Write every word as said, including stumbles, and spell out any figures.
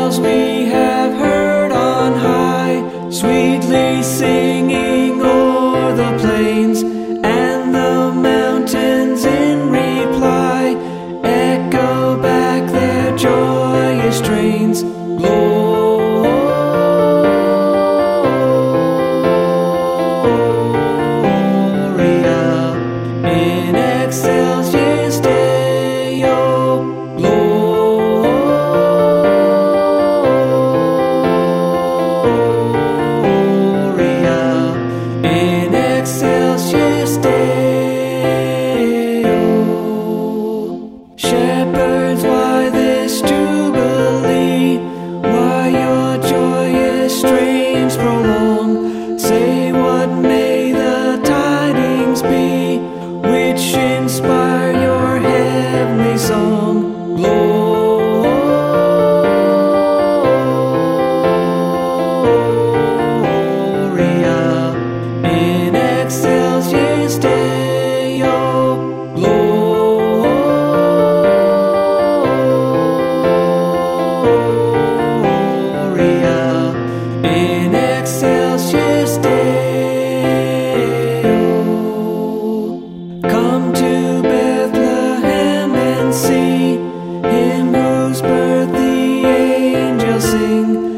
bells we have heard on high, sweetly singing o'er the plains, and the mountains in reply echo back their joyous strains. Gloria in excelsis Deo. Gloria in excelsis Deo. Shepherds, why this jubilee? Why your joyous strains prolong? Say, what may the tidings be which inspire your heavenly song? Gloria in excelsis Deo. Gloria in excelsis Deo. Come to Bethlehem and see him whose birth the angels sing.